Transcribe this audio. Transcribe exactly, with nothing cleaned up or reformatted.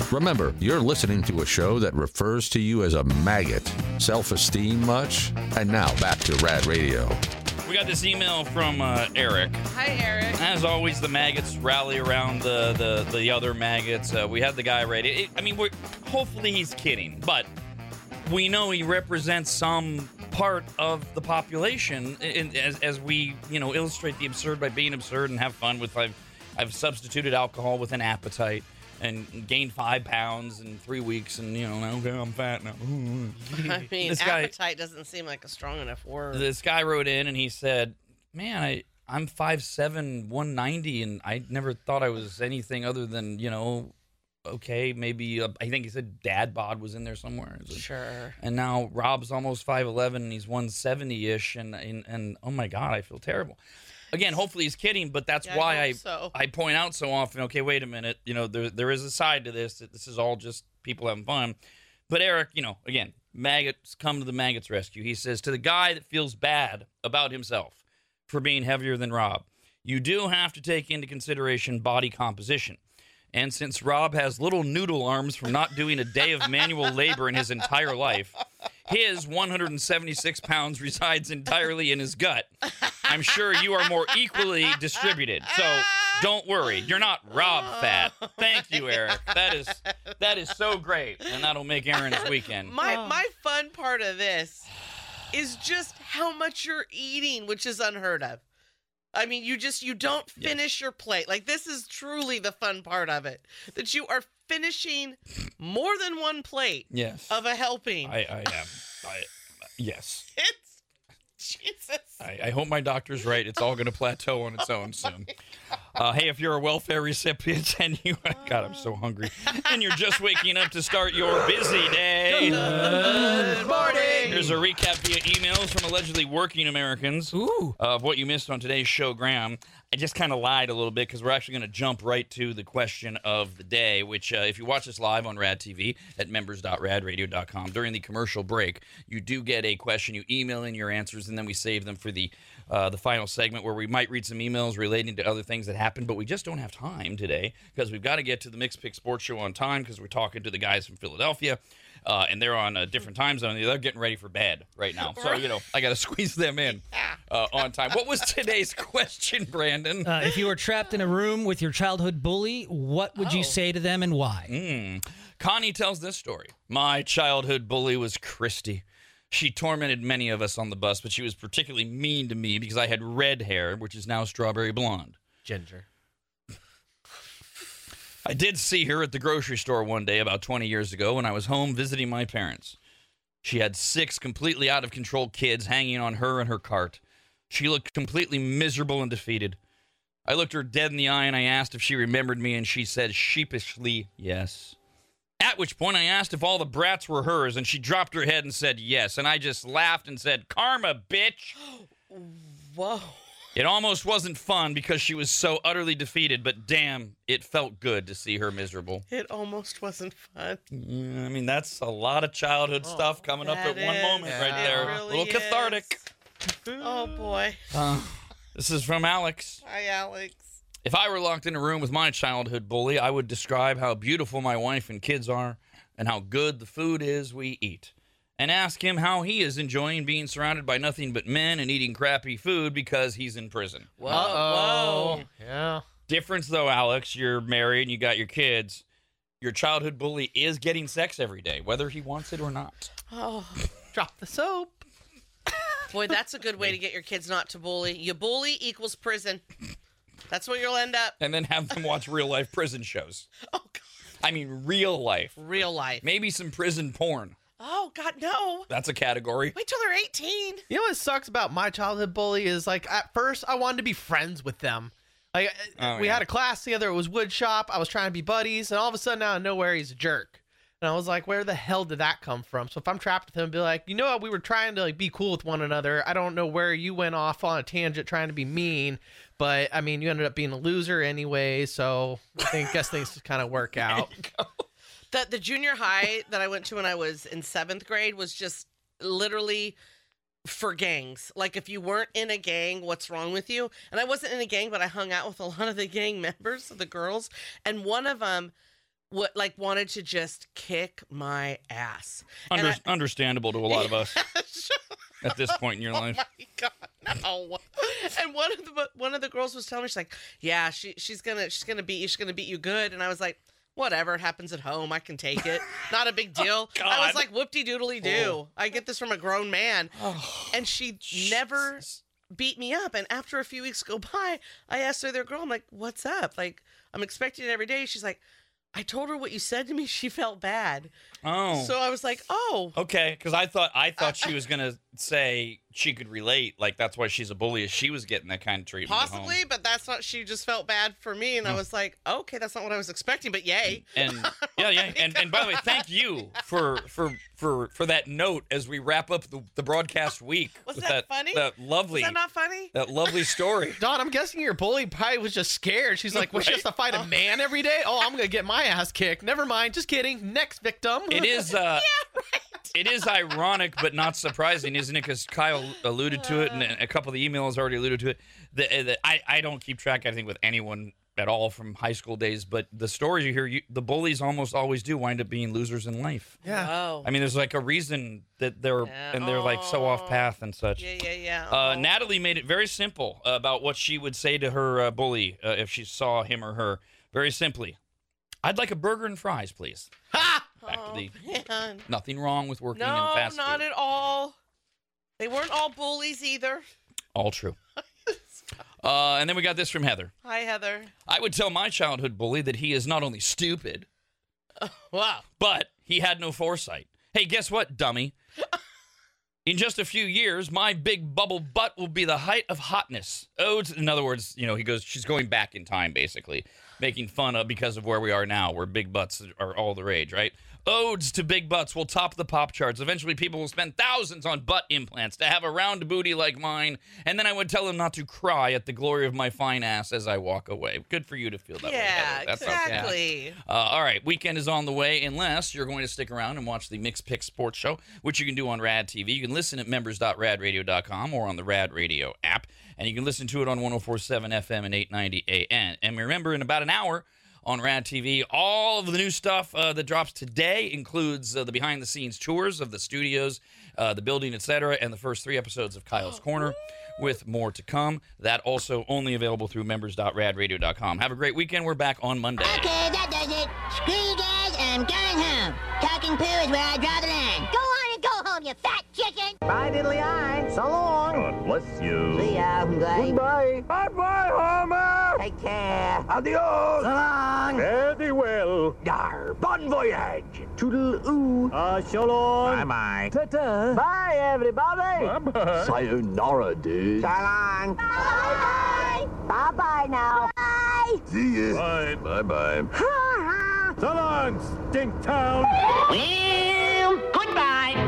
Remember, you're listening to a show that refers to you as a maggot. Self-esteem much? And now back to Rad Radio. We got this email from uh, Eric. Hi, Eric. As always, the maggots rally around the the, the other maggots. Uh, we had the guy ready. It, I mean, we're, hopefully he's kidding, but we know he represents some part of the population. In, as, as we, you know, illustrate the absurd by being absurd and have fun with. I've, I've substituted alcohol with an appetite and gained five pounds in three weeks, and you know, now okay, I'm fat now. I mean, This guy- appetite doesn't seem like a strong enough word. This guy wrote in and he said, man, I, I'm five seven, one ninety, and I never thought I was anything other than, you know, okay, maybe, uh, I think he said dad bod was in there somewhere. Is it- Sure. And now Rob's almost five eleven, and he's one seventy-ish, and, and, and oh my God, I feel terrible. Again, hopefully he's kidding, but that's Yeah, why I I hope so. I point out so often, okay, wait a minute, you know, there there is a side to this. That this is all just people having fun. But Eric, you know, again, maggots come to the maggots rescue. He says, to the guy that feels bad about himself for being heavier than Rob, you do have to take into consideration body composition. And since Rob has little noodle arms from not doing a day of manual labor in his entire life, his one hundred seventy-six pounds resides entirely in his gut. I'm sure you are more equally distributed. So don't worry. You're not Rob fat. Thank you, Eric. That is that is so great. And that'll make Aaron's weekend. My my fun part of this is just how much you're eating, which is unheard of. I mean, you just, you don't finish your plate. Like, this is truly the fun part of it. That you are finishing more than one plate Yes. of a helping. I, I am. I, yes. It's, Jesus. I, I hope my doctor's right. It's all going to plateau on its own soon. Uh, hey, if you're a welfare recipient and you, God, I'm so hungry, and you're just waking up to start your busy day. Good morning. Here's a recap via emails from allegedly working Americans Ooh. of what you missed on today's show, Graham. I just kind of lied a little bit because we're actually going to jump right to the question of the day, which uh, if you watch us live on Rad T V at members dot rad radio dot com, during the commercial break, you do get a question. You email in your answers, and then we save them for the uh, the final segment where we might read some emails relating to other things that happened, but we just don't have time today because we've got to get to the Mixed Pick Sports Show on time because we're talking to the guys from Philadelphia. Uh, and they're on a different time zone. They're getting ready for bed right now. So, you know, I got to squeeze them in uh, on time. What was today's question, Brandon? Uh, if you were trapped in a room with your childhood bully, what would Oh. you say to them and why? Mm. Connie tells this story. My childhood bully was Christy. She tormented many of us on the bus, but she was particularly mean to me because I had red hair, which is now strawberry blonde. Ginger. I did see her at the grocery store one day about twenty years ago when I was home visiting my parents. She had six completely out of control kids hanging on her and her cart. She looked completely miserable and defeated. I looked her dead in the eye and I asked if she remembered me, and she said sheepishly yes. At which point I asked if all the brats were hers, and she dropped her head and said yes. And I just laughed and said, "Karma, bitch." Whoa. It almost wasn't fun because she was so utterly defeated, but damn, it felt good to see her miserable. It almost wasn't fun. Yeah, I mean, that's a lot of childhood Oh, stuff coming up at that one is. moment right Yeah. there. It A really little cathartic. Oh, boy. Uh, this is from Alex. Hi, Alex. If I were locked in a room with my childhood bully, I would describe how beautiful my wife and kids are and how good the food is we eat. And ask him how he is enjoying being surrounded by nothing but men and eating crappy food because he's in prison. Whoa. Uh-oh. Whoa. Yeah. Difference, though, Alex, you're married and you got your kids. Your childhood bully is getting sex every day, whether he wants it or not. Oh, Drop the soap. boy, that's a good way to get your kids not to bully. You bully equals prison. That's where you'll end up. And then have them watch real-life prison shows. Oh, God. I mean, real life. Real life. Maybe some prison porn. Oh, God, no. That's a category. Wait till they're eighteen. You know what sucks about my childhood bully is, like, at first I wanted to be friends with them. Like, Oh, we yeah. had a class together. It was wood shop. I was trying to be buddies, and all of a sudden, out of nowhere, he's a jerk. And I was like, where the hell did that come from? So if I'm trapped with him, be like, you know what? We were trying to, like, be cool with one another. I don't know where you went off on a tangent trying to be mean, but I mean, you ended up being a loser anyway. So I think guess things just kind of work out. The, the junior high that I went to when I was in seventh grade was just literally for gangs. Like, if you weren't in a gang, what's wrong with you? And I wasn't in a gang, but I hung out with a lot of the gang members, the girls. And one of them what like wanted to just kick my ass. And Under, I- understandable to a lot of us at this point in your Oh life. my god, no! And one of the one of the girls was telling me, she's like, "Yeah, she she's gonna she's gonna beat you. She's gonna beat you good." And I was like, "Whatever, it happens at home. I can take it. Not a big deal." Oh, I was God. like, "Whoop-de doodly do. Oh. I get this from a grown man." Oh, And she never Jesus. beat me up. And after a few weeks go by, I asked her, their girl, I'm like, "What's up? Like, I'm expecting it every day." She's like, "I told her what you said to me. She felt bad." Oh. So I was like, "Oh." Okay, because I thought I thought she was gonna say she could relate, like that's why she's a bully. Is she was getting that kind of treatment at home. Possibly, but that's not. She just felt bad for me, and I No. was like, "Okay, that's not what I was expecting." But yay! And yeah, yeah, and, and by the way, thank you for for for for that note as we wrap up the, the broadcast week. Was with that funny? That lovely, Was that not funny? that lovely story. Don, I'm guessing your bully probably was just scared. She's like, "Well, she has to fight a man every day. Oh, I'm gonna get my ass kicked." Never mind. Just kidding. Next victim. It is. Uh, It is ironic, but not surprising, isn't it? Because Kyle alluded to it, and a couple of the emails already alluded to it. The, the, I, I don't keep track, I think, with anyone at all from high school days, but the stories you hear, you, the bullies almost always do wind up being losers in life. Yeah. Oh. I mean, there's like a reason that they're Yeah. and they're like so off Oh. path and such. Yeah, yeah, yeah. Uh, Oh. Natalie made it very simple about what she would say to her uh, bully uh, if she saw him or her. Very simply, "I'd like a burger and fries, please." Ha! Back to Oh, the man. nothing wrong with working in No, fast not food. at all. They weren't all bullies either. All true. Uh, and then we got this from Heather. Hi, Heather. I would tell my childhood bully that he is not only stupid, Wow. but he had no foresight. Hey, guess what, dummy? In just a few years, my big bubble butt will be the height of hotness. Oh, it's- in other words, you know, he goes, she's going back in time, basically, making fun of because of where we are now, where big butts are all the rage, right? Odes to big butts will top the pop charts. Eventually, people will spend thousands on butt implants to have a round booty like mine, and then I would tell them not to cry at the glory of my fine ass as I walk away. Good for you to feel that way, Yeah, Heather. That's okay. exactly. Uh, all right, weekend is on the way, unless you're going to stick around and watch the Mixed Pick Sports Show, which you can do on Rad T V. You can listen at members dot rad radio dot com or on the Rad Radio app, and you can listen to it on one oh four point seven F M and eight ninety A M. And remember, in about an hour on Rad T V, all of the new stuff uh, that drops today includes uh, the behind-the-scenes tours of the studios, uh, the building, et cetera, and the first three episodes of Kyle's Corner, with more to come. That also only available through members dot rad radio dot com. Have a great weekend. We're back on Monday. Okay, that does it. Screw you guys, I'm going home. Talking poo is where I draw the line. Go on and go home, you fat chicken. Bye, diddly eye. So long. God bless you. See ya. Bye. Goodbye. Bye-bye, Homer. Take care. Adios. So long. Very well. Yar. Bon voyage. Toodle-oo. Uh, so long. Bye-bye. Ta-ta. Bye, everybody. Bye-bye. Sayonara, dude. So long. Bye-bye. Bye-bye now. Bye. See ya. Bye. Bye-bye. Ha-ha. So long, Stink Town. Well, goodbye.